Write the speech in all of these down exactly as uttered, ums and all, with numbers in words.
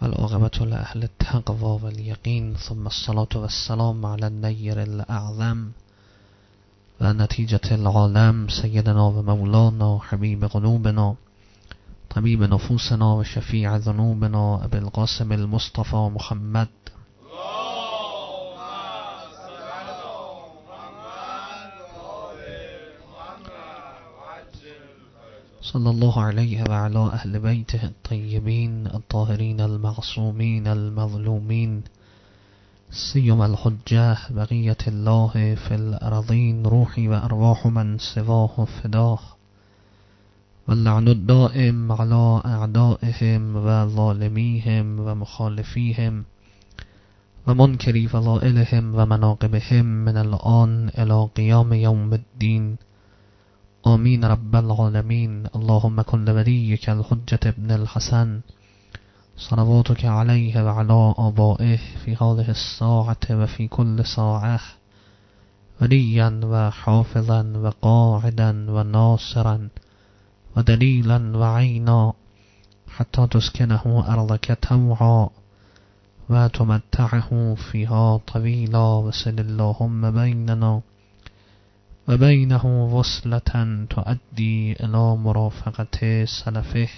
والعاقبة لأهل التقوى واليقين، ثم الصلاة والسلام على النير الأعظم ونتيجة العالم سيدنا ومولانا حبيب قلوبنا طبيب نفوسنا وشفيع ذنوبنا أبي القاسم المصطفى محمد صلى الله عليه وعلى أهل بيته الطيبين الطاهرين المعصومين المظلومين، سيما الحجة بقية الله في الأرضين، روحي وأرواح من سواه فداه، واللعن الدائم على أعدائهم وظالميهم ومخالفيهم ومنكري فضائلهم ومناقبهم من الآن إلى قيام يوم الدين، آمين رب العالمين. اللهم كن لوليك الحجة ابن الحسن صلواتك عليه وعلى آبائه في هذه الساعة وفي كل ساعة وليا وحافظا وقاعدا وناصرا ودليلا وعينا، حتى تسكنه أرضك توعا وتمتعه فيها طويلا، وصل اللهم بيننا وبينه وصلة تؤدي إلى مرافقة سلفه.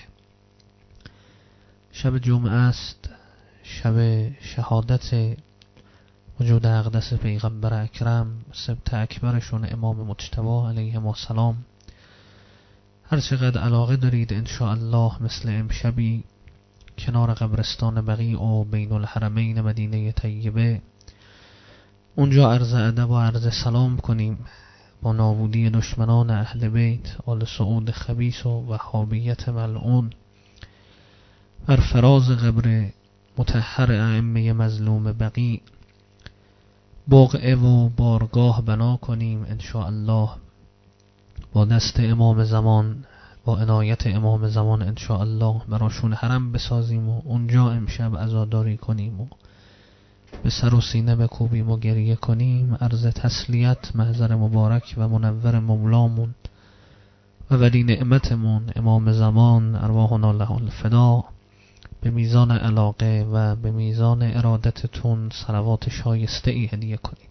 شب جمعه است، شب شهادت وجود اقدس پیغمبر اکرم سبت اکبرشون امام مجتبی علیه السلام. هر چقدر علاقه دارید انشاءالله مثل امشبی کنار قبرستان بقیع و بین الحرمین مدینه طیبه اونجا عرض ادب و عرض سلام کنیم با نابودی دشمنان اهل بیت آل سعود خبیث و وهابیت ملعون بر فراز قبر مطهر ائمه مظلوم بقیع بقعه و بارگاه بنا کنیم انشاءالله، با دست امام زمان با عنایت امام زمان انشاءالله براشون حرم بسازیم و اونجا امشب عزاداری کنیم و به سر و سینه بکوبیم و گریه کنیم، عرض تسلیت محضر مبارک و منور مولامون و ولی نعمتمون امام زمان ارواحنا له الفدا به میزان علاقه و به میزان ارادتتون صلوات شایسته ای هدیه کنید.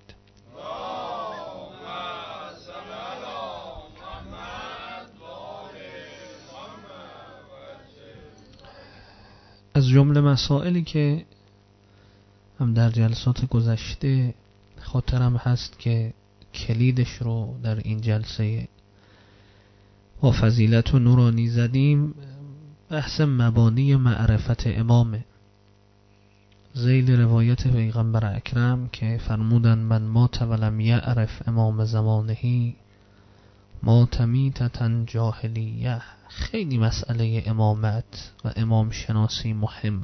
از جمله مسائلی که هم در جلسات گذشته خاطرم هست که کلیدش رو در این جلسه با فضیلت و نورانی زدیم، بحث مبانی معرفت امامه، ذیل روایت پیغمبر اکرم که فرمودن من مات ولم یعرف امام زمانهی مات میتة جاهلیه. خیلی مسئله امامت و امام شناسی مهم.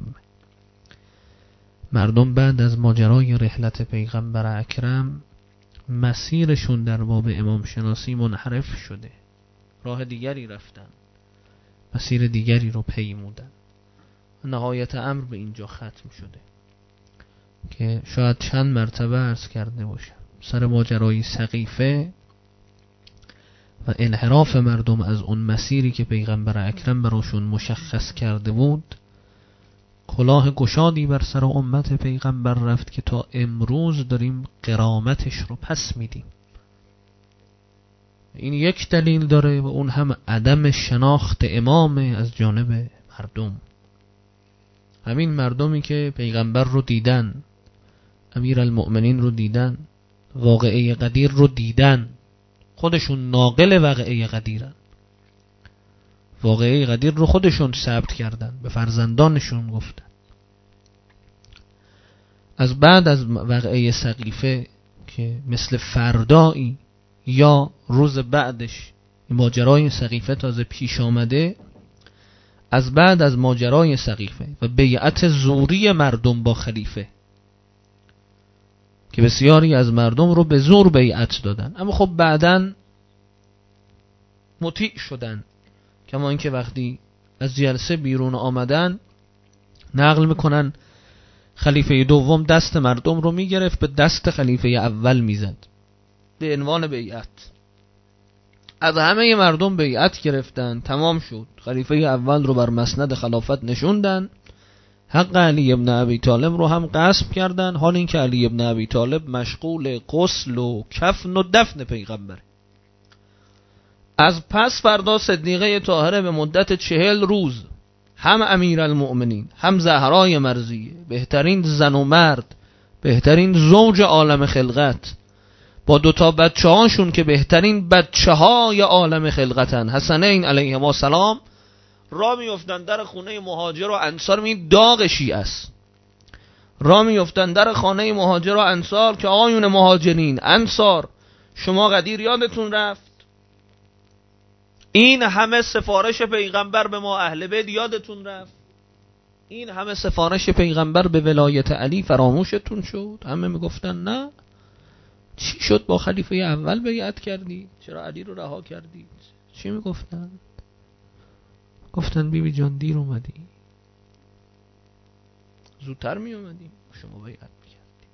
مردم بعد از ماجرای رحلت پیغمبر اکرم مسیرشون در باب امام شناسی منحرف شده، راه دیگری رفتن، مسیر دیگری رو پیمودن. نهایت امر به اینجا ختم شده که شاید چند مرتبه عرض کرده باشم سر ماجرای سقیفه و انحراف مردم از اون مسیری که پیغمبر اکرم براشون مشخص کرده بود، کلاه گشادی بر سر امت پیغمبر رفت که تا امروز داریم غرامتش رو پس میدیم. این یک دلیل داره و اون هم عدم شناخت امام از جانب مردم. همین مردمی که پیغمبر رو دیدن، امیر المؤمنین رو دیدن، واقعه قدیر رو دیدن، خودشون ناقل واقعه قدیرن، واقعه قدیر رو خودشون ثبت کردن، به فرزندانشون گفتن. از بعد از واقعه سقیفه که مثل فردایی یا روز بعدش ماجرای سقیفه تازه پیش آمده، از بعد از ماجرای سقیفه و بیعت زوری مردم با خلیفه که بسیاری از مردم رو به زور بیعت دادن، اما خب بعداً مطیع شدن، کما اینکه وقتی از جلسه بیرون آمدن نقل میکنن خلیفه دوم دست مردم رو میگرفت به دست خلیفه اول میزد به عنوان بیعت. از همه مردم بیعت گرفتن، تمام شد، خلیفه اول رو بر مسند خلافت نشوندن، حق علی ابن ابی طالب رو هم غصب کردن، حال این که علی ابن ابی طالب مشغول غسل و کفن و دفن پیغمبر. از پس فردا صدیقه طاهره به مدت چهل روز هم امیرالمؤمنین هم زهرای مرضیه، بهترین زن و مرد، بهترین زوج عالم خلقت، با دوتا بچه هاشون که بهترین بچه های عالم خلقتن، حسنین علیهما سلام، را میفتن در خونه مهاجر و انصار. می داغ شیعه است. را میفتن در خانه مهاجر و انصار که آقایون مهاجرین، انصار، شما قدیر یادتون رفت؟ این همه سفارش پیغمبر به ما اهل بیت یادتون رفت؟ این همه سفارش پیغمبر به ولایت علی فراموشتون شد؟ همه میگفتن نه. چی شد با خلیفه اول بیعت کردی؟ چرا علی رو رها کردی؟ چی میگفتن؟ گفتن بی بی جان دیر اومدی، زودتر می اومدی شما بیعت میکردی.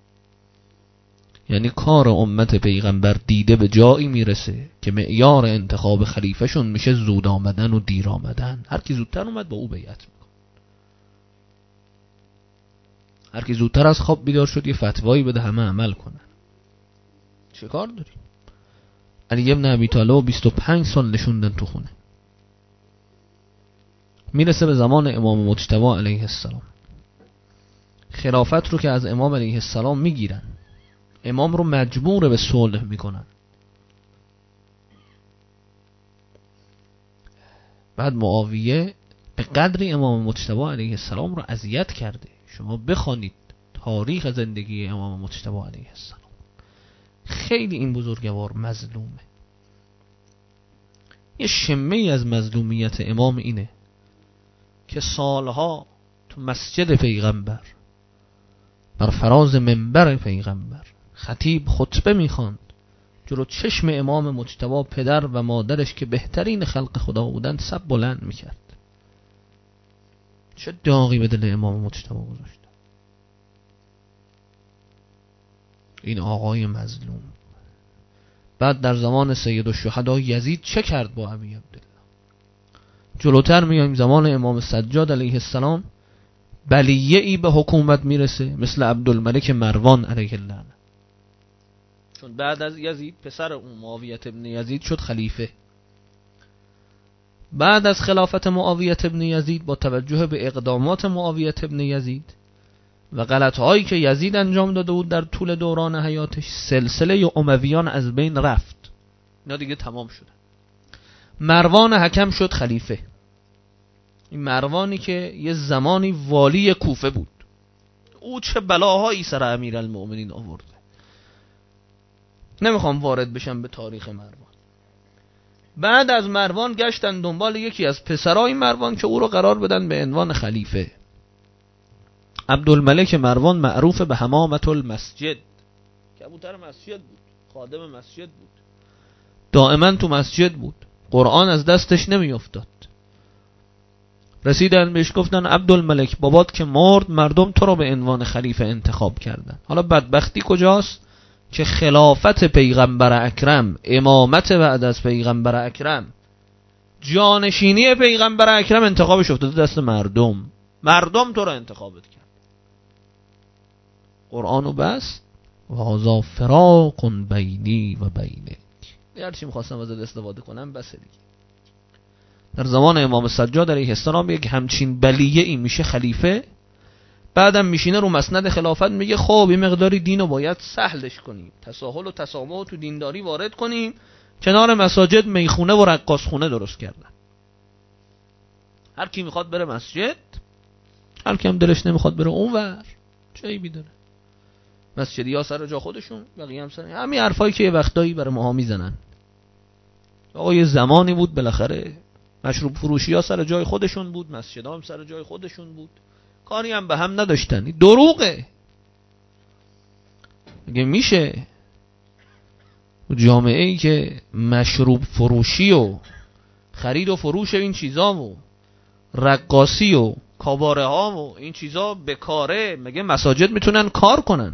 یعنی کار امت پیغمبر دیده به جایی میرسه که معیار انتخاب خلیفه شون میشه زود آمدن و دیر آمدن. هر کی زودتر اومد با او بیعت میکن. هر کی زودتر از خواب بیدار شد یه فتوایی بده همه عمل کنن. چه کار داری؟ علی ابن ابی طالب بیست و پنج سال نشوندن تو خونه. میرسه به زمان امام مجتبی علیه السلام، خلافت رو که از امام علیه السلام میگیرن، امام رو مجبور به صلح میکنن. بعد معاویه به قدری امام مجتبی علیه السلام رو اذیت کرده. شما بخوانید تاریخ زندگی امام مجتبی علیه السلام، خیلی این بزرگوار مظلومه. یه شمه از مظلومیت امام اینه که سالها تو مسجد پیغمبر بر فراز منبر پیغمبر خطیب خطبه میخواند، جلو چشم امام مجتبی پدر و مادرش که بهترین خلق خدا بودن سب بلند میکرد. چه داغی به دل امام مجتبی گذاشت این آقای مظلوم. بعد در زمان سید الشهدا یزید چه کرد با ابی عبدالله؟ جلوتر میایم زمان امام سجاد علیه السلام، بلیه ای به حکومت میرسه مثل عبدالملک مروان علیه اللعنه، چون بعد از یزید پسر اون معاویه ابن یزید شد خلیفه. بعد از خلافت معاویه ابن یزید با توجه به اقدامات معاویه ابن یزید و غلطهایی که یزید انجام داده بود در طول دوران حیاتش، سلسله امویان از بین رفت. اینا دیگه تمام شده. مروان حکم شد خلیفه. این مروانی که یه زمانی والی کوفه بود، او چه بلاهایی سر امیرالمؤمنین آورده. نمیخوام وارد بشم به تاریخ مروان. بعد از مروان گشتن دنبال یکی از پسرای مروان که او رو قرار بدن به عنوان خلیفه. عبدالملک مروان معروف به حمامة المسجد، کبوتر مسجد بود، خادم مسجد بود، دائما تو مسجد بود، قرآن از دستش نمی افتاد. رسیدن بهش گفتن عبدالملک بابات که مرد، مردم تو رو به عنوان خلیفه انتخاب کردن. حالا بدبختی کجاست که خلافت پیغمبر اکرم، امامت بعد از پیغمبر اکرم، جانشینی پیغمبر اکرم انتخابش افتاده دست مردم. مردم تو رو انتخابت کرد. قرآنو بس و هذا فراق بینی و بینک. هر چی می‌خواستم ازت استفاده کنم بس دیگه. در زمان امام سجاد علیه السلام یک همچین بلیه ای میشه خلیفه، بعدم میشینه رو مسند خلافت میگه خب این مقداری دینو باید سهلش کنیم، تساهل و تسامح تو دینداری وارد کنیم. کنار مساجد میخونه و رقاصخونه درست کردن. هر کی میخواد بره مسجد، هر کی هم دلش نمیخواد بره اونور، چه عیبی داره؟ مسجدی ها سر جا خودشون، بقیه هم سر همین حرفایی که یه وقتایی برای ماها میزنن. آقا یه زمانی بود بالاخره مشروب فروشی ها سر جای خودشون بود، مسجد ها هم سر جای خودشون بود، کاری هم به هم نداشتن. دروغه. اگه میشه جامعه ای که مشروب فروشی و خرید و فروش این چیزا و رقاصی و کاباره ها و این چیزا بکاره، مگه مساجد میتونن کار کنن؟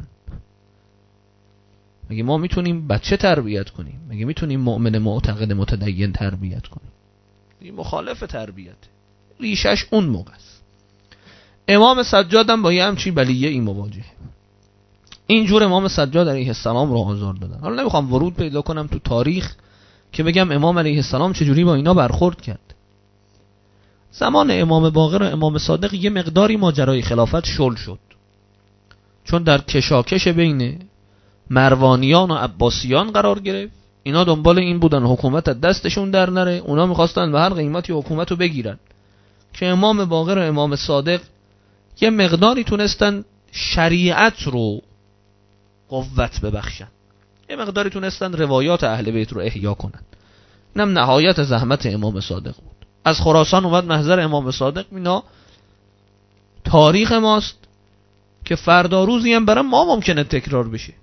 مگه ما میتونیم بچه تربیت کنیم؟ مگه میتونیم مؤمن معتقد متدین تربیت کنیم؟ این مخالف تربیت، ریشش اون موقع است. امام سجاد هم با یه همچین بلیه این مواجه. اینجور امام سجاد علیه السلام رو آزار دادن. حالا نمیخوام ورود پیدا کنم تو تاریخ که بگم امام علیه السلام چجوری با اینا برخورد کرد. زمان امام باقر و امام صادق یه مقداری ماجرای خلافت شل شد، چون در کشاکش بین مروانیان و عباسیان قرار گرفت. اینا دنبال این بودن حکومت از دستشون در نره، اونا میخواستن به هر قیمتی حکومت رو بگیرن. که امام باقر و امام صادق یه مقداری تونستن شریعت رو قوت ببخشن، یه مقداری تونستن روایات اهل بیت رو احیا کنن. اینم نهایت زحمت امام صادق بود. از خراسان اومد محضر امام صادق. اینا تاریخ ماست که فردا روزی هم برای ما ممکنه تکرار بشه.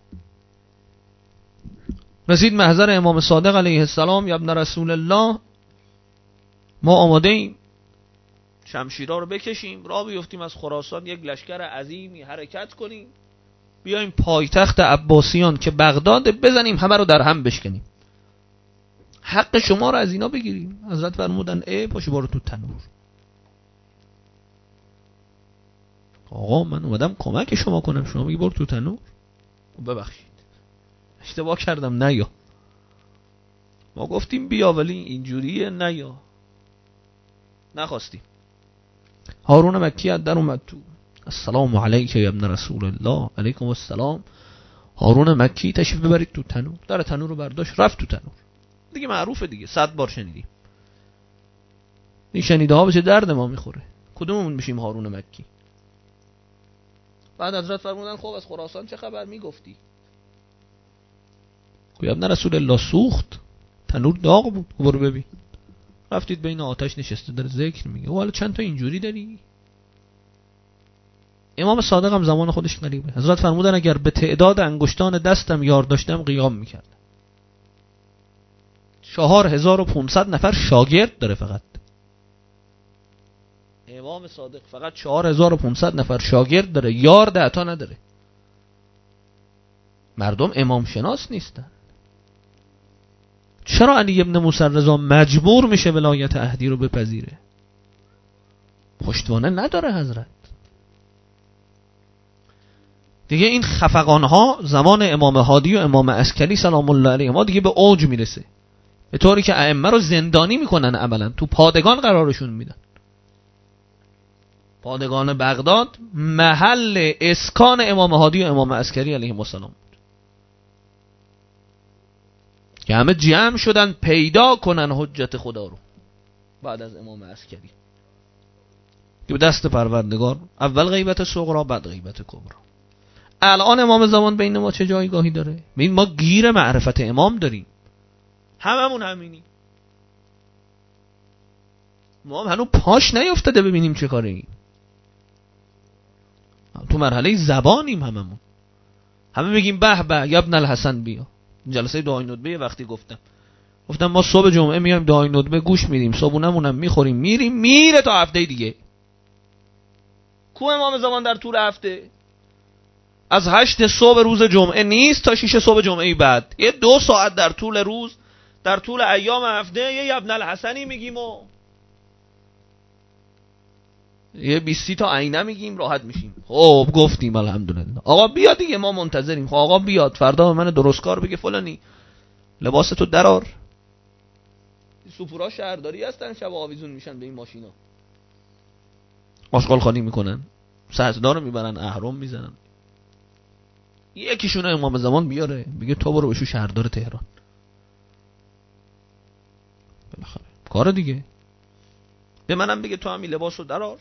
رسید محضر امام صادق علیه السلام: یا ابن رسول الله، ما آماده ایم شمشیرها رو بکشیم، راه بیفتیم از خراسان، یک لشکر عظیمی حرکت کنیم، بیایم پایتخت عباسیان که بغداد بزنیم، همه رو در هم بشکنیم، حق شما رو از اینا بگیریم. حضرت فرمودن: ای پاشو بارو تو تنور. آقا من اومدم کمک شما کنم، شما میگی بارو تو تنور؟ ببخشید اشتباه کردم، نیا. ما گفتیم بیا ولی اینجوریه، نیا. نخواستیم. هارون مکی از در اومد تو: السلام علیک یا ابن رسول الله. علیکم السلام. هارون مکی تشریف ببرید تو تنور. در تنور رو برداشت رفت تو تنور. دیگه معروفه دیگه، صد بار شنیدیم. این شنیده ها بشه درد ما میخوره. کدوممون میشیم هارون مکی؟ بعد حضرت فرمودن: خب از خراسان چه خبر میگفتی؟ یا ابن رسول الله سوخت، تنور داغ بود. برو ببین. رفتید بین آتش نشسته داره ذکر میگه. و حالا چند تا اینجوری داری؟ امام صادق هم زمان خودش غریبه. حضرت فرمودن اگر به تعداد انگشتان دستم یار داشتم قیام میکرد. چهار هزار و پونصد نفر شاگرد داره فقط امام صادق، فقط چهار هزار و پونصد نفر شاگرد داره، یار ده تا نداره. مردم امام شناس نیستن. چرا علی ابن موسی رضا مجبور میشه ولایت عهدی رو بپذیره؟ پشتوانه نداره حضرت. دیگه این خفقانها زمان امام هادی و امام عسکری سلام الله علیهما دیگه به اوج میرسه، به طوری که ائمه رو زندانی میکنن، عملا تو پادگان قرارشون میدن. پادگان بغداد محل اسکان امام هادی و امام عسکری علیهم السلام بود که همه جمع شدن پیدا کنن حجت خدا رو بعد از امام عسکری که به دست پروردگار اول غیبت صغرا بعد غیبت کبرا. الان امام زمان بین ما چه جایگاهی داره؟ ببین ما گیر معرفت امام داریم، هممون همینی. ما هم هنوز پاش نیفتاده ببینیم چه کاره ایم. تو مرحله زبانیم هممون. همه میگیم به به یا ابن الحسن بیا. جلسه دعای ندبه وقتی گفتم گفتم ما صبح جمعه میایم دعای ندبه گوش میدیم، صبحونمونم میخوریم میریم، میره تا هفته دیگه. کو امام زمان در طول هفته؟ از هشت صبح روز جمعه نیست تا شیش صبح جمعه بعد، یه دو ساعت در طول روز، در طول ایام هفته یه ابن الحسنی میگیم و یه بیستی تا عینه میگیم، راحت میشیم. خب گفتیم الحمدلله. آقا بیا دیگه، ما منتظریم. خب آقا بیاد فردا به من درست کار بگه فلانی لباستو درار. سوپورا شهرداری هستن، شب آویزون میشن به این ماشینا، آشغال خالی میکنن، سجدا رو میبرن، احرام میزنن. یکیشون امام زمان بیاره بگه تو برو بشو شهردار تهران. بالاخره کار دیگه. به منم بگه تو همین لباسو درار.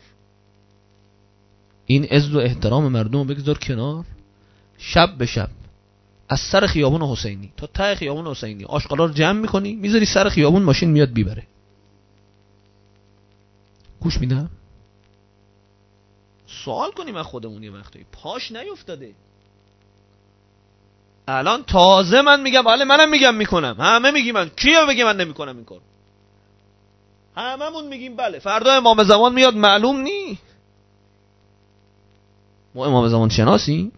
این عزت و احترام مردم رو بگذار کنار. شب به شب از سر خیابون حسینی تا ته خیابون حسینی آشغالا رو جمع میکنی، میذاری سر خیابون، ماشین میاد بیبره. گوش میدم. سوال کنیم از خودمون یه وقتایی پاش نیفتاده. الان تازه من میگم، بله منم میگم میکنم، همه میگیم، من کیه بگه من نمیکنم این کار؟ هممون میگیم بله. فردا امام زمان میاد معلوم نی. ما امام زمان شناسیم؟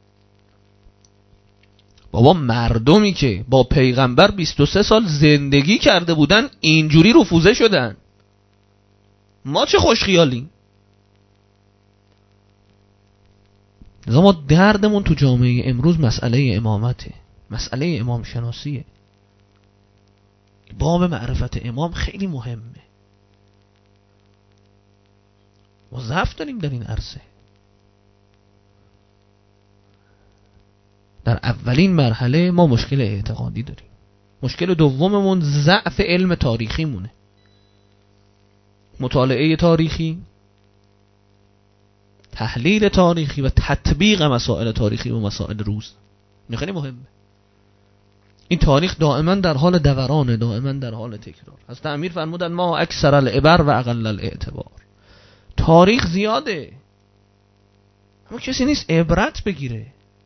بابا مردمی که با پیغمبر بیست و سه سال زندگی کرده بودن اینجوری رفوزه شدن. ما چه خوش خیالیم. لذا ما دردمون تو جامعه امروز مسئله امامته، مسئله امام شناسیه. باب معرفت امام خیلی مهمه. ما ضعف داریم در این عرصه. در اولین مرحله ما مشکل اعتقادی داریم. مشکل دوممون ضعف علم تاریخی مونه. مطالعه تاریخی، تحلیل تاریخی و تطبیق مسائل تاریخی و مسائل روز این خیلی مهمه. این تاریخ دائما در حال دورانه، دائما در حال تکرار. حضرت امیر فرمودن ما اکثر العبر و اقل الاعتبار. تاریخ زیاده اما کسی نیست عبرت بگیره.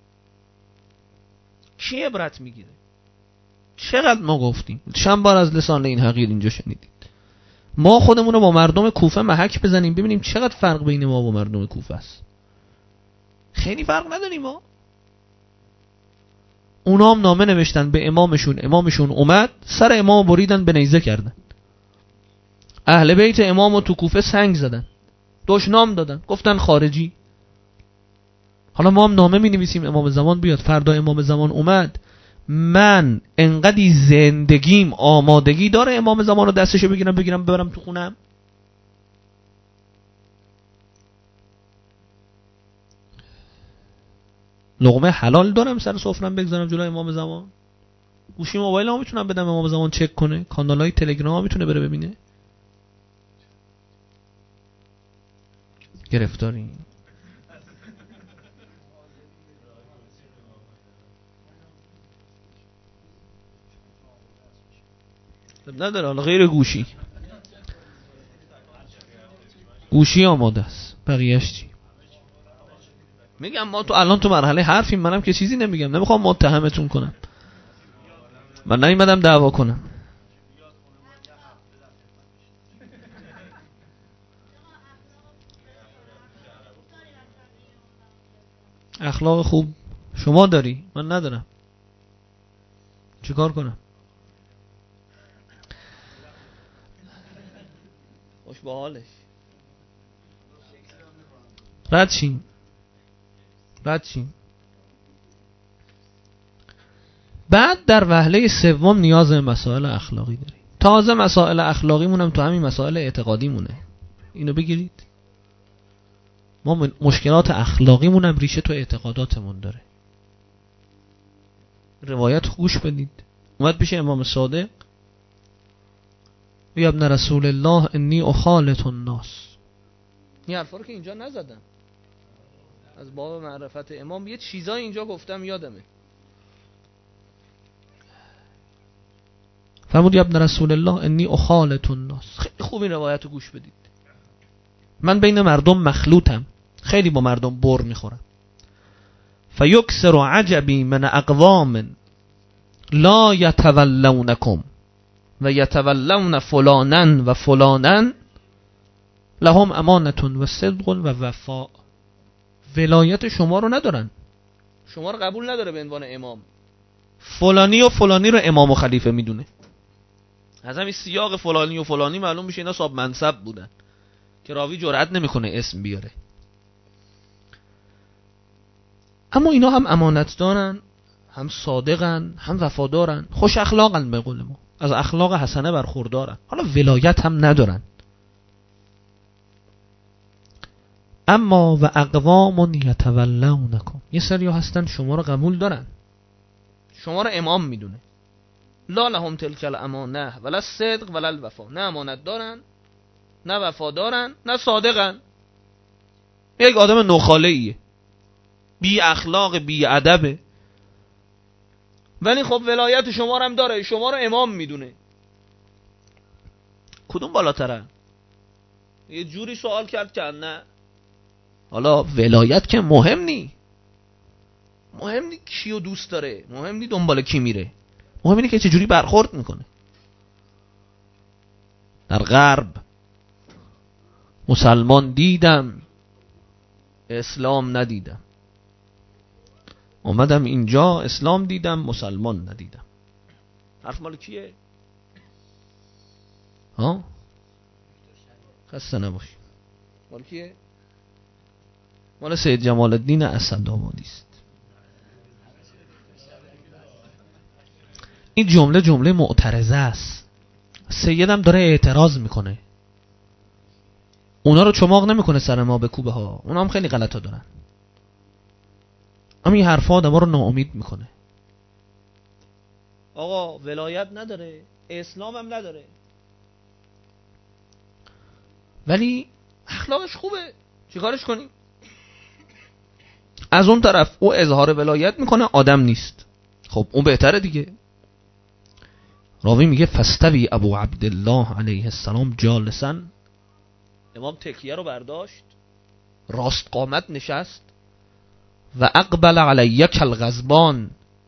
کی عبرت میگیره؟ چقدر ما گفتیم، چند بار از لسان این حقیر اینجا شنیدید. ما خودمون رو با مردم کوفه محک بزنیم ببینیم چقدر فرق بین ما و مردم کوفه است. خیلی فرق نداریم. ما اونا هم نامه نوشتن به امامشون، امامشون اومد سر امام بریدن، به نیزه کردن. اهل بیت امامو تو کوفه سنگ زدن، دشنام دادن، گفتن خارجی. حالا ما هم نامه می نویسیم امام زمان بیاد. فردا امام زمان اومد، من انقدی زندگیم آمادگی داره امام زمان رو دستشو بگیرم بگیرم ببرم تو خونم؟ لقمه حلال دارم سر سفرم بگذارم جلوی امام زمان؟ گوشی موبایل هم میتونم بدم امام زمان چک کنه؟ کانالای تلگرام هم میتونه بره ببینه؟ گرفتاری نداره. حالا غیر گوشی، گوشی آماده است، بقیه‌اش چی؟ میگم ما تو الان تو مرحله حرفیم. منم که چیزی نمیگم، نمیخوام متهمتون کنم. من نیومدم دعوا کنم. اخلاق خوب شما داری، من ندارم. چیکار کنم؟ خوش به حالش. رد شیم رد شیم بعد در وهله سوم نیاز به مسائل اخلاقی داریم. تازه مسائل اخلاقی مونم تو همین مسائل اعتقادی مونه. اینو بگیرید. ما مشکلات اخلاقی مونم ریشه تو اعتقاداتمون داره. روایت گوش بدید. اومد پیش امام صادق، یا ابن رسول الله انی اخالط الناس. این حرفا رو که اینجا نزدم، از باب معرفت امام یه چیزای اینجا گفتم یادمه. فرمود یا ابن رسول الله انی اخالط الناس. خیلی خوب این روایت رو گوش بدید. من بین مردم مخلوطم، خیلی با مردم بر میخورم. فیکسر عجبی من اقوام لا یتولونکم و یتولون فلانا و فلانا لهم امانتون و صدق و وفاء. ولایت شما رو ندارن، شما رو قبول نداره به عنوان امام. فلانی و فلانی رو امام و خلیفه میدونه. از همین سیاق فلانی و فلانی معلوم میشه اینا صاحب منصب بودن که راوی جرئت نمیکنه اسم بیاره. اما اینا هم امانت دارن، هم صادقن، هم وفادارن، خوش اخلاقن، به قول ما از اخلاق حسنه برخوردارن. حالا ولایت هم ندارن. اما و اقوام یتولونکم، یه سری هستن شما رو قبول دارن، شما رو امام میدونه. لا لهم تلک الامانه ولا الصدق ولا الوفا. نه امانت دارن، نه وفادارن، نه صادقن. یک آدم نخاله‌ایه، بی اخلاق، بی ادبه، ولی خب ولایت شما رو هم داره، شما رو امام میدونه. کدوم بالاتره؟ یه جوری سوال کرد که نه. حالا ولایت که مهم نی، مهم نی کیو دوست داره، مهم نی دنبال کی میره، مهم اینه که چه جوری برخورد میکنه. در غرب مسلمان دیدم، اسلام ندیدم. اومدم اینجا اسلام دیدم، مسلمان ندیدم. حرف مال کیه؟ ها؟ خسته نباشی. مال کیه؟ مال سید جمال الدین اسدآبادی است. این جمله جمله معترضه است. سیدم داره اعتراض میکنه، اونا رو چماق نمیکنه سر ما به کوبه ها، اونا هم خیلی غلطا دارن، اما این حرفا آدم ها رو ناامید میکنه. آقا ولایت نداره، اسلام هم نداره، ولی اخلاقش خوبه، چیکارش کنیم؟ از اون طرف او اظهار ولایت میکنه، آدم نیست. خب اون بهتره دیگه. راوی میگه فاستوی ابو عبدالله علیه السلام جالسا، امام تکیه رو برداشت، راست قامت نشست، و اقبل علیه کالغضبان،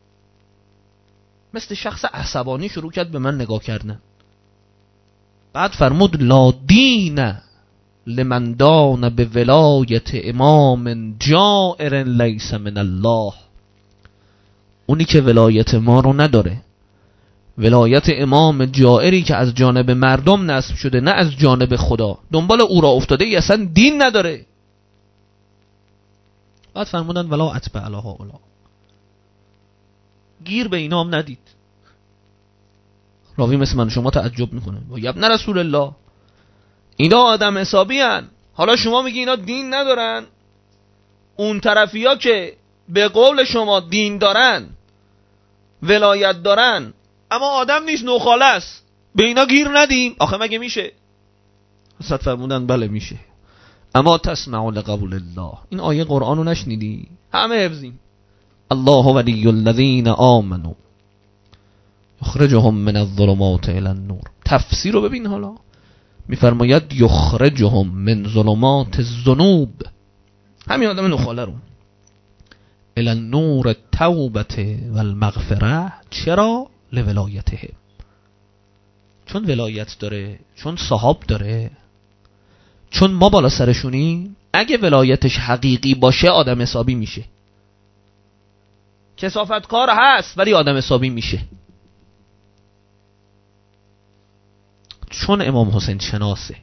مثل شخص عصبانی شروع کرد به من نگاه کردن. بعد فرمود لا دین لمن دان به ولایت امام جائر لیس من الله، اونی که ولایت ما رو نداره، ولایت امام جائری که از جانب مردم نصب شده نه از جانب خدا، دنبال او را افتاده ای، اصلا دین نداره. بعد فرمودن ولا اتبع علی هؤلاء، گیر به اینا هم ندید. راوی مثل من شما تعجب میکنه، و ابن رسول الله اینا آدم حسابی هن، حالا شما میگی اینا دین ندارن، اون طرفی ها که به قول شما دین دارن ولایت دارن اما آدم نیست، نوخاله است، به اینا گیر ندیم؟ آخه مگه میشه؟ حضرت فرمودن بله میشه، اما تسمع لقول الله، این آیه قرآن رو نشنیدی؟ همه حفظیم. الله ولی الذین آمنوا یخرجهم من الظلمات الی النور. تفسیر رو ببین، حالا میفرماید یخرجهم من ظلمات الذنوب، همین آدم نخاله رو، الی النور التوبه والمغفره. چرا؟ لولایته، چون ولایت داره، چون صحاب داره، چون ما بالا سرشونیم. اگه ولایتش حقیقی باشه آدم حسابی میشه، کثافتکار هست ولی آدم حسابی میشه. چون امام حسین شناسه،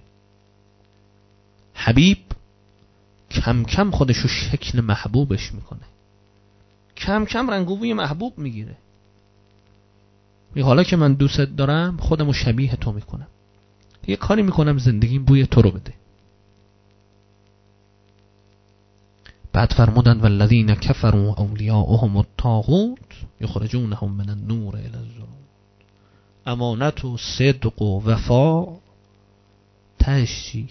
حبیب کم کم خودشو شکل محبوبش میکنه، کم کم رنگوبوی محبوب میگیره. حالا که من دوست دارم خودمو شبیه تو میکنم، یه کاری میکنم زندگیم بوی تو رو بده. بعد فرمودن والذین کفروا اولیاؤهم الطاغوت یخرجونهم من النور الی الظلمات. امانت و صدق و وفا تشی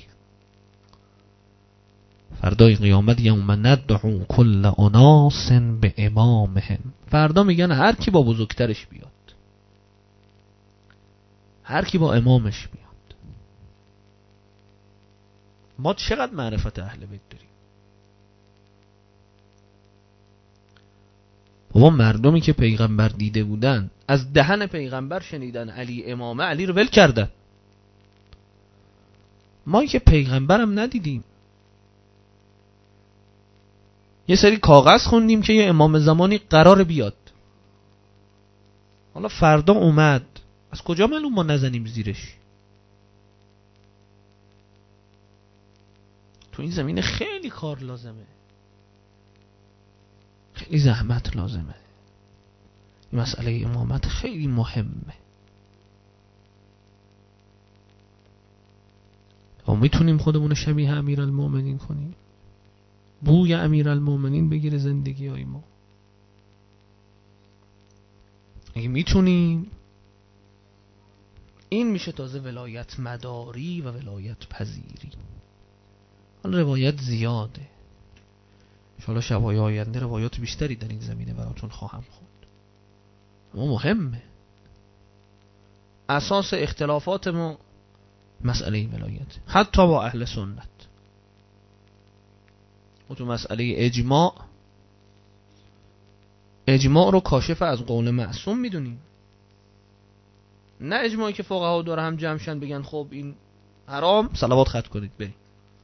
فردای قیامت یوم ندعو کل اناس به امامهم، فردا میگن هر کی با بزرگترش بیاد، هر کی با امامش بیاد. ما چقدر معرفت اهل بیت داریم؟ بابا مردمی که پیغمبر دیده بودن از دهن پیغمبر شنیدن علی امامه، علی رو ول کردن. ما که پیغمبرم ندیدیم، یه سری کاغذ خوندیم که یه امام زمانی قرار بیاد، حالا فردا اومد، از کجا معلوم ما نزنیم زیرش؟ تو این زمینه خیلی کار لازمه، خیلی زحمت لازمه. این مسئله امامت خیلی مهمه. ما میتونیم خودمون شبیه امیرالمومنین کنیم، بوی امیرالمومنین بگیره زندگی های ما. اگه میتونیم، این میشه تازه ولایت مداری و ولایت پذیری. حالا روایت زیاده، انشاءالله شبهای آینده روایات بیشتری در این زمینه براتون خواهم خواند. اما مهمه، اساس اختلافات ما مسئله ولایت، حتی با اهل سنت. و تو مسئله اجماع، اجماع رو کاشف از قول معصوم میدونیم، نه اجماعی که فقها داره هم جمعشن بگن خب این حرام، صلوات ختم کنید بریم.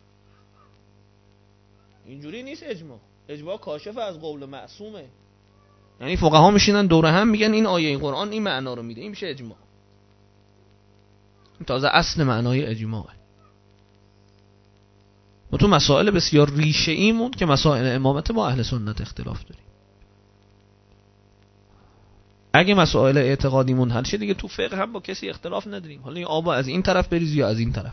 اینجوری نیست اجماع. اجماع کاشف از قول معصومه، یعنی فقها میشینن دوره هم میگن این آیه این قرآن این معنا رو میده، این میشه اجماع. این تازه اصل معنای اجماعه. و تو مسائل بسیار ریشه ایمون که مسائل امامت با اهل سنت اختلاف داریم. اگه مسائل اعتقادیمون حل شه دیگه تو فقه هم با کسی اختلاف نداریم. حالا این آبا از این طرف بریز یا از این طرف،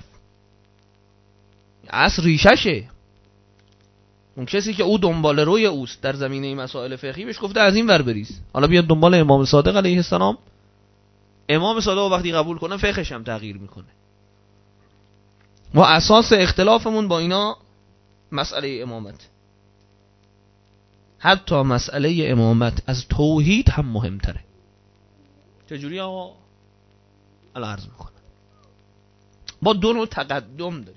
اصل ریششه. اون کسی که او دنبال روی اوست در زمینه مسائل فقهی بهش گفته از این ور بریز. حالا بیاد دنبال امام صادق علیه السلام، امام صادق وقتی قبول کنه فقهش هم تغییر میکنه. و اساس اختلافمون با اینا مسئله امامت. حتی مسئله امامت از توحید هم مهمتره. چجوری آقا؟ الان عرض میکنم. با دو نوع تقدم داریم.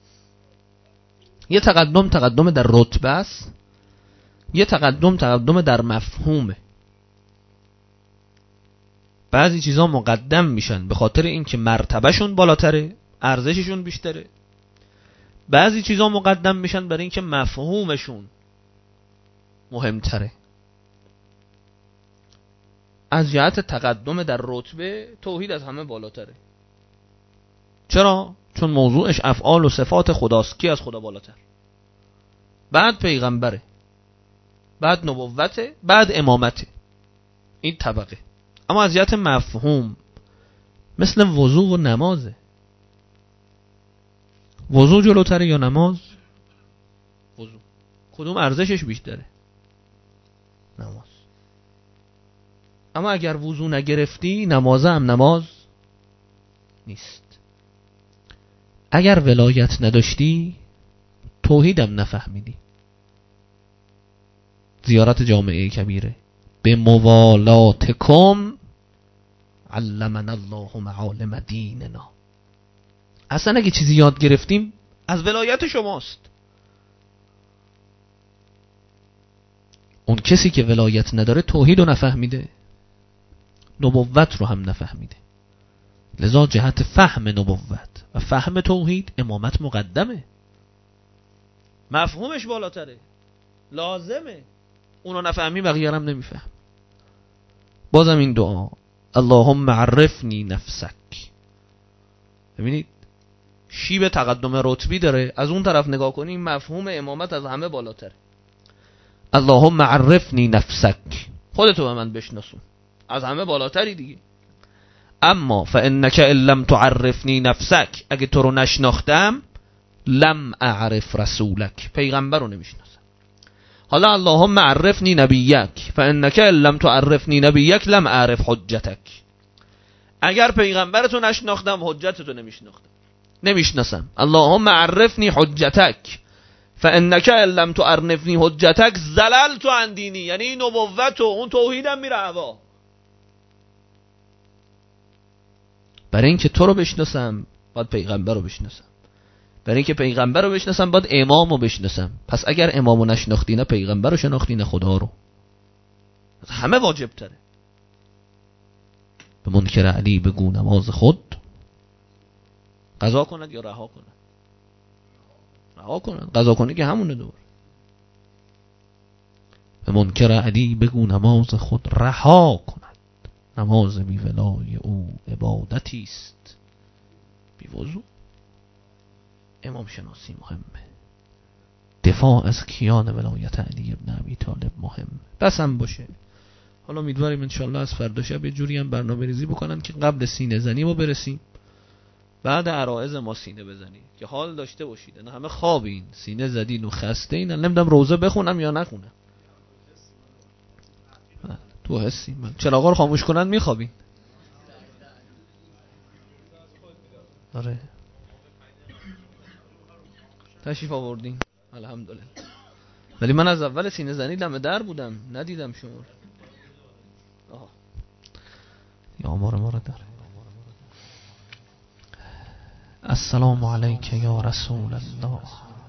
یه تقدم تقدم در رتبه است، یه تقدم تقدم در مفهومه. بعضی چیزا مقدم میشن به خاطر اینکه مرتبهشون بالاتره، ارزششون بیشتره. بعضی چیزا مقدم میشن برای اینکه مفهومشون مهمتره. از جهت تقدم در رتبه توحید از همه بالاتره. چرا؟ چون موضوعش افعال و صفات خداست. کی از خدا بالاتر؟ بعد پیغمبره، بعد نبوته، بعد امامته. این طبقه. اما از جهت مفهوم مثل وضو و نمازه. وضو جلوتره یا نماز؟ وضو. کدوم ارزشش بیشتره؟ نماز. اما اگر وضو نگرفتی نمازه هم نماز نیست. اگر ولایت نداشتی توحیدم نفهمیدی. زیارت جامعه کبیره. به موالاتکم علمنا الله معالم دیننا. اصلا اگه چیزی یاد گرفتیم از ولایت شماست. اون کسی که ولایت نداره توحید رو نفهمیده، نبوت رو هم نفهمیده. لذا جهت فهم نبوت و فهم توحید امامت مقدمه، مفهومش بالاتره، لازمه. اونو نفهمی بقیه هم نمیفهم. بازم این دعا اللهم عرفنی نفسک. ببینید شیب تقدم رتبی داره. از اون طرف نگاه کنیم مفهوم امامت از همه بالاتره. اللهم عرفنی نفسک، خودتو به من بشناسون، از همه بالاتری دیگه. اما فانک ان لم تعرفنی نفسک، اگه تو رو نشناختم لم اعرف رسولک، پیغمبر رو نمیشناسم. حالا اللهم عرفنی نبیک، فانک ان لم تعرفنی نبیک لم اعرف حجتک، اگر پیغمبرتو نشناختم حجتتو نمیشناختم نمیشناسم. اللهم عرفنی حجتک، فانک ان لم تعرفنی حجتک زللت عن دینی، یعنی نبوت و اون توحیدم میره هوا. برای اینکه تو رو بشناسم باید پیغمبر رو بشناسم، برای اینکه پیغمبر رو بشناسم باید امام رو بشناسم. پس اگر امام رو نشناختی نه پیغمبر رو شناختی نه خدا رو. همه واجب تره. به منکر علی بگو نماز خود قضا کند یا رها کند. رها کند. قضا کنه که همونه دور. به منکر علی بگو نماز خود رها کند، نماز بی ولای او عبادتی است بی وضو. امام شناسی مهمه. دفاع از کیان ولایت علی ابن ابی طالب مهمه. بس هم باشه. حالا امیدواریم انشالله از فردا شب یه جوری هم برنامه ریزی بکنن که قبل سینه زنی ما برسیم، بعد عرائض ما سینه بزنیم که حال داشته باشید. نه همه خوابین، سینه زدین و خسته این. نمیدونم روزه بخونم یا نخونم. تو حسی من چراغا رو خاموش کنن میخوابین. آره تشریف آوردین الحمدلله. ولی من از اول سینه زنی دم در بودم ندیدم شما. آها یا آمار ما رو داره. السلام علیک یا رسول الله.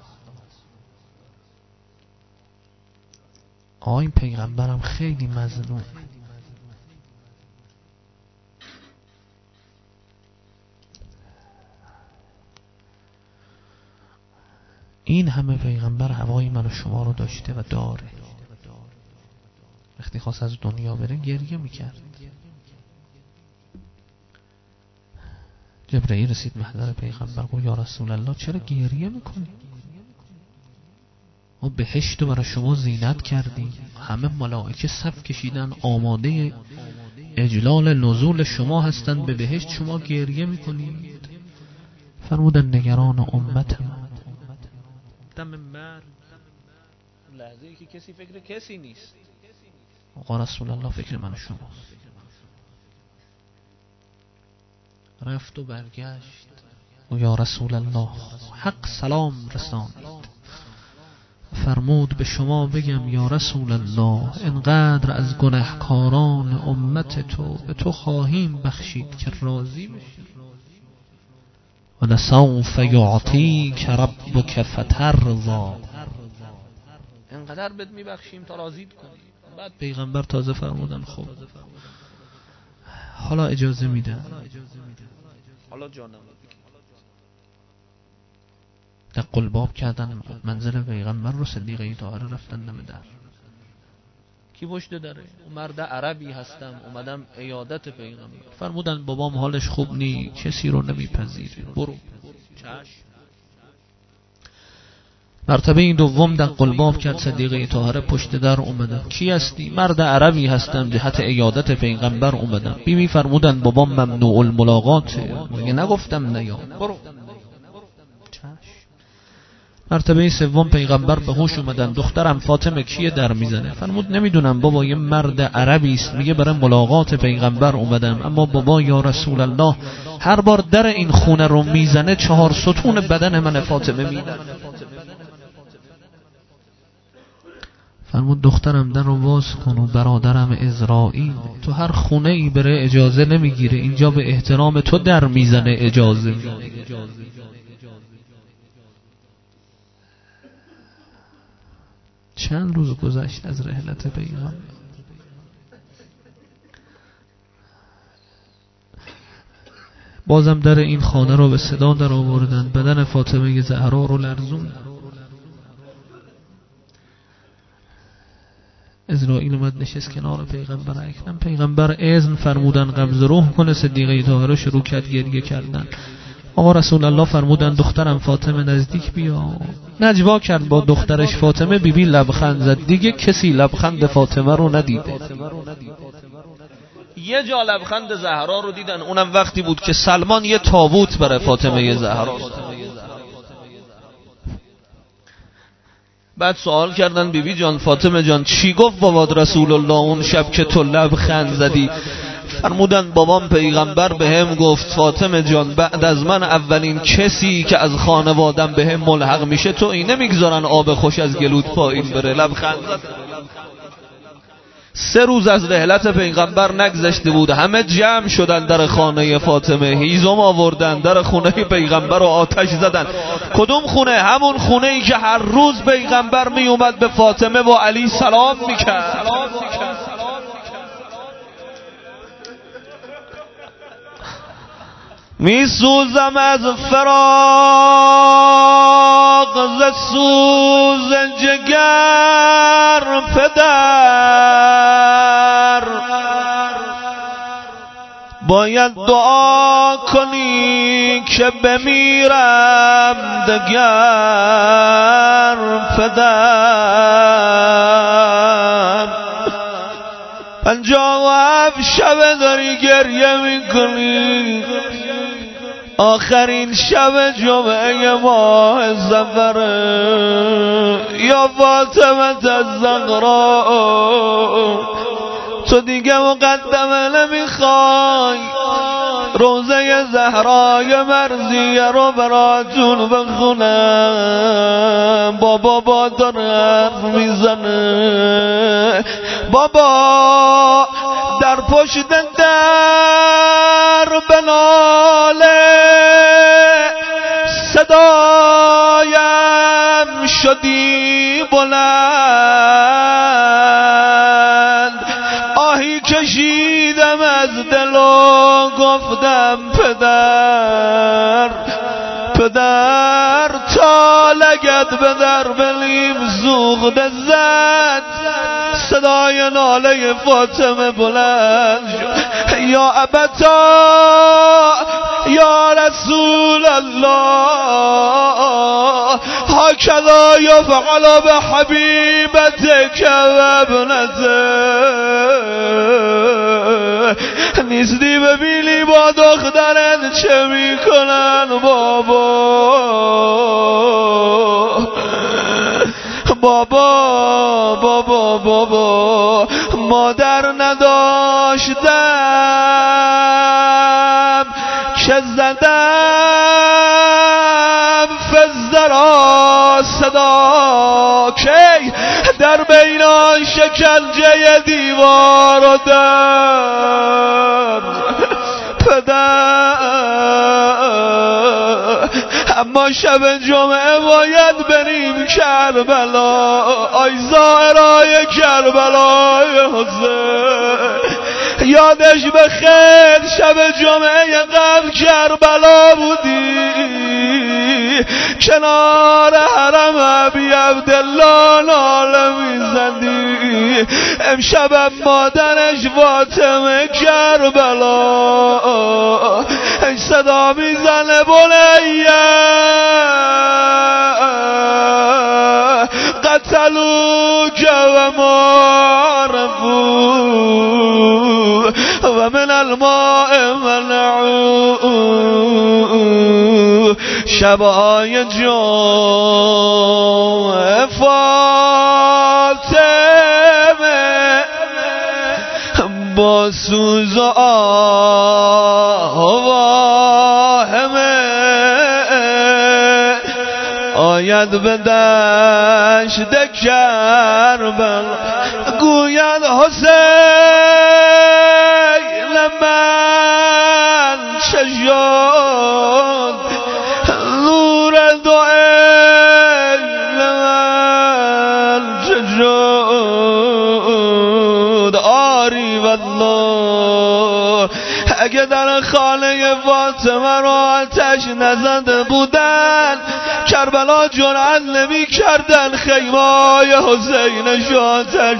آه این پیغمبرم خیلی مظلوم. این همه پیغمبر هوای من و شما رو داشته و داره. وقتی خواست از دنیا بره گریه میکرد. جبرئیل رسید محضر پیغمبر گفت یا رسول الله چرا گریه میکنی؟ ما بهشت رو برای شما زینت کردیم، همه ملائکه صف کشیدن آماده اجلال نزول شما هستند، به بهشت شما گریه میکنید. فرمودن نگران امتم. دم مرگ لحظه ای که کسی فکر کسی نیست، آقا رسول الله فکر من شما. رفت و برگشت و یا رسول الله حق سلام رسانید. فرمود به شما بگم یا رسول الله انقدر از گناهکاران امت تو به تو خواهیم بخشید که راضی بشی. و لسوف یعطیک ربک فترضی، انقدر بهت میبخشیم تا راضیت کنی. بعد پیغمبر تازه فرمودن خب حالا اجازه میدن، حالا جانم در قلباب کردن منزل پیغمبر رو. صدیقه طاهره رفتن دم در. کی پشت داره؟ مرد عربی هستم اومدم عیادت پیغمبر. فرمودن بابام حالش خوب نی، کسی رو نمیپذیره، برو. چشم. مرتبه این دوم در قلباب کرد، صدیقه طاهره پشت در اومدن. کی هستی؟ مرد عربی هستم جهت عیادت پیغمبر اومدم. بیبی فرمودن بابام ممنوع الملاقاته. مگه نگفتم نیا، برو. مرتبه سوم پیغمبر به هوش اومدن. دخترم فاطمه کیه در میزنه؟ فرمود نمیدونم بابا، یه مرد عربی است میگه برای ملاقات پیغمبر اومدم. اما بابا یا رسول الله هر بار در این خونه رو میزنه چهار ستون بدن من فاطمه میدن. فرمود دخترم در رو باز کن و برادرم اسرائیل تو هر خونه ای بره اجازه نمیگیره، اینجا به احترام تو در میزنه اجازه میگیره. چند روز گذشت از رحلت پیغمبر. بازم در این خانه رو به صدا در آوردن، بدن فاطمه زهرا رو لرزون. اسرائیل اومد نشست کنار پیغمبر اکرم. پیغمبر اذن فرمودن قبض روح کنه. صدیقه طاهره شروع کرد گریه کردن. آقا رسول الله فرمودن دخترم فاطمه نزدیک بیا. نجوا کرد با دخترش فاطمه. بیبی لبخند زد. دیگه کسی لبخند فاطمه رو ندیده. یه جا لبخند زهرا رو دیدن، اونم وقتی بود که سلمان یه تابوت برای فاطمه زهرا. بعد سوال کردن بیبی جان فاطمه جان چی گفت بابات رسول الله اون شب که تو لبخند زدی؟ فرمودن بابام پیغمبر به هم گفت فاطمه جان بعد از من اولین کسی که از خانوادم به هم ملحق میشه تو اینه، میگذارن آب خوش از گلوت پایین بره. لبخند زد. سه روز از رحلت پیغمبر نگذشته بود، همه جمع شدن در خانه فاطمه، هیزم آوردن در خونه پیغمبر رو آتش زدن. کدوم خونه؟ همون خونه ای که هر روز پیغمبر می اومد به فاطمه و علی سلام میکرد. می سوزم از فراق ز سوز جگر پدر، باید دعا کنی که بمیرم دگر پدر. پنجاه و هفت شب داری گریه میکنی، آخرین شب جمعه ماه سفر یا فاطمه الزهرا، تو دیگه مقدمه نمیخوای، روزه زهرای مرضیه رو براتون بخونم. بابا با داره حرف میزنه، بابا در پشت در بناله صدایم شدی بلند، آهی کشیدم از دل و گفتم پدر پدر، تا لگد به در بلیم سوخته زد، صدای ناله فاطمه بلند شد. یا ابتا یا رسول الله، هكذا يفعل بحبيبتك وابنته. نیستی ببینی با دخترت چه میکنن بابا. بابا بابا بابا مادر نداشتم که زدم فزرا صدا کی در بینان شکنجه دیوار و در پدر. اما شب جمعه باید بریم کربلا. آی زائرای کربلا حسین یادش بخیر شب جمعه قبل کربلا بودی کنار حرم ابی عبدالله ناله میزدی. امشب مادرش فاطمه کربلا صدا میزنه بنیه قتلوک و معرفو و من الماء منعو. شبای جمعه فاطمه با سوز و آوامه آید به دشت کربلا گوید حسین من چه شد نور دو عین من چه شد. آری والله اگه در خانه فاطمه را آتش نزده بودن کربلا جرأت نمی کردن خیمای حسینش آتش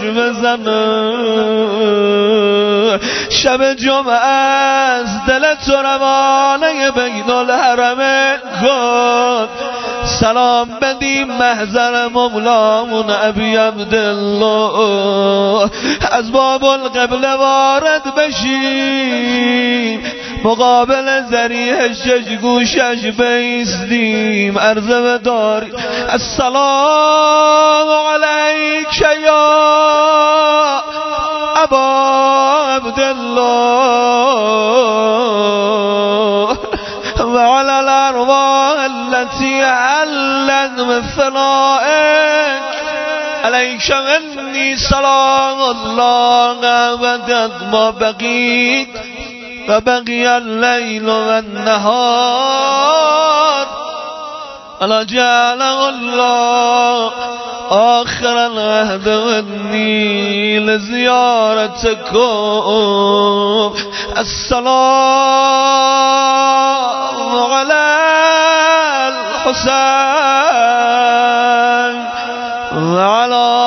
بزنن. شب جمعه است دل تو روانه بین الحرمین کن. سلام بدیم محضر مولامون ابی عبدالله از باب القبله وارد بشیم مقابل ذریح شش گوشش بیستیم عرضه بداری السلام علیک یا ابا عبدالله و علی الارواح التي علت مثلائك علیک منی سلام الله ابدا ما بقیت و بقی اللیل و النهار الا جعل الله آخر العهد منی لزیارتکم. السلام علی الحسین و علی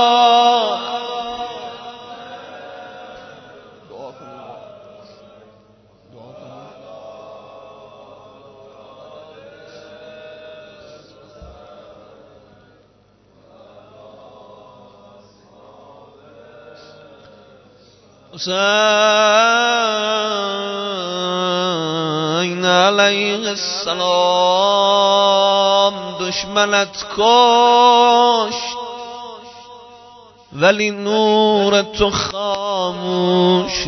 حسین علیه السلام دشمنت کشت ولی نور تو خاموش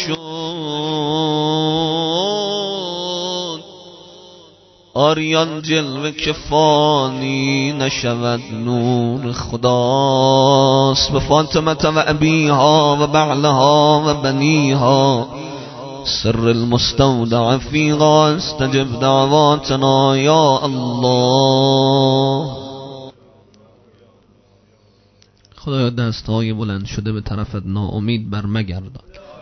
نشد. آریان جلوه که فانی نشود نور خداست. به فاطمه و ابیها و بعلها و بنیها سر المستودع فیها استجب دعواتنا یا الله. خدایا دستهای بلند شده به طرفت ناامید بر مگردان.